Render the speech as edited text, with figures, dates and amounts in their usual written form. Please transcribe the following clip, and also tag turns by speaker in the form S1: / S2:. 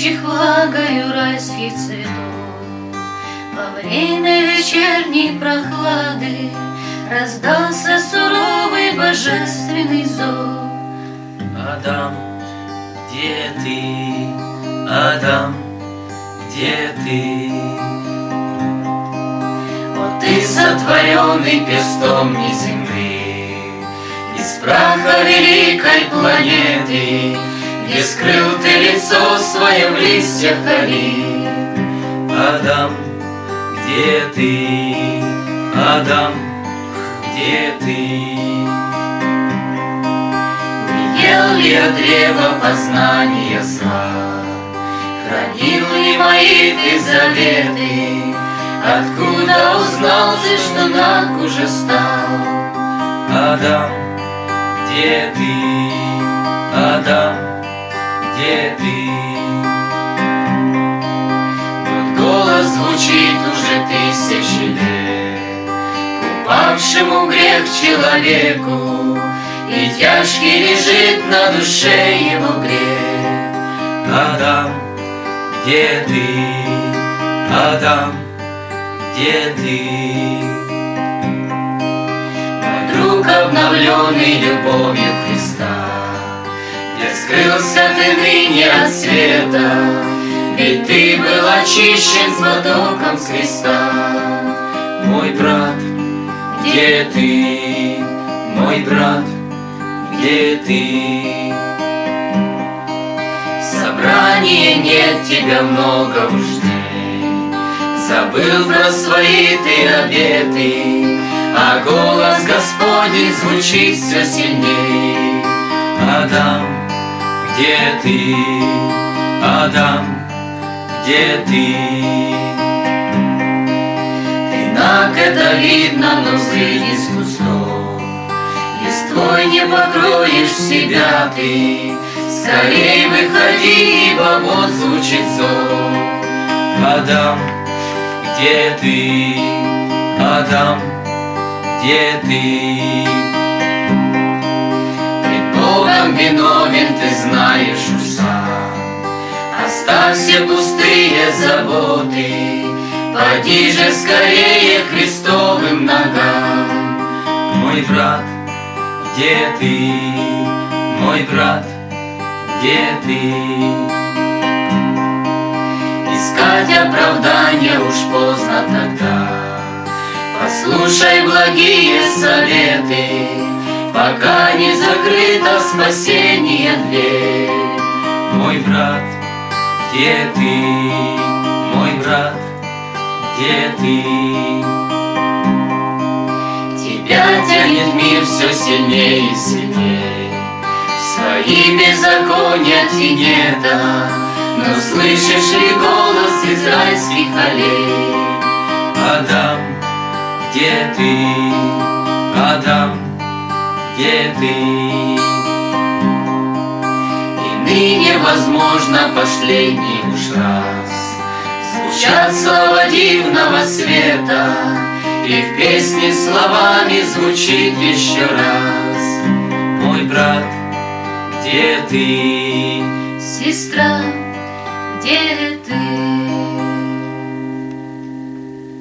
S1: пахнущих влагою райских цветов. Во время вечерней прохлады раздался суровый божественный зов.
S2: Адам, где ты? Адам, где ты?
S1: О, ты, сотворенный перстом неземным, из праха великой планеты, где скрыл ты лицо свое в листьях олив.
S2: Адам, где ты? Адам, где ты?
S1: Ел ли я древо познания зла? Хранил ли мои ты заветы? Откуда узнал ты, что наг уже стал?
S2: Адам, где ты? Адам, где ты?
S1: Вот голос звучит уже тысячи лет упавшему грех человеку, и тяжкий лежит на душе его грех.
S2: Адам, где ты? Адам, где ты?
S1: Мой друг, обновленный любовью Христа, где скрылся ты ныне от света, ведь ты был очищен с потоком с креста.
S2: Мой брат, где ты? Мой брат, где ты?
S1: Собрание нет тебя много уж дней, забыл про свои ты обеты, а голос Господень звучит все сильней.
S2: Адам, где ты? Адам, где ты?
S1: Ты наг, это видно, но взгляни с кустов, листвой не покроешь себя ты. Скорей выходи, ибо вот звучит зов.
S2: Адам, где ты? Адам, где ты?
S1: Пред Богом виновен ты знаешь уж сам. Оставь все пустые заботы, поди же скорее к Христовым ногам.
S2: Мой брат, где ты? Мой брат, где ты?
S1: Искать оправдания уж поздно тогда. Послушай благие советы, пока не закрыта спасение дверь.
S2: Мой брат, где ты? Мой брат, где ты?
S1: Тебя тянет мир все сильнее и сильнее, свои беззакония тенета, но слышишь ли голос израильских аллей?
S2: Адам, где ты? Адам, где ты?
S1: И ныне, возможно, последний уж раз звучат слова дивного света, и в песне словами звучит еще раз.
S2: Мой брат, где ты?
S1: Сестра, где ты?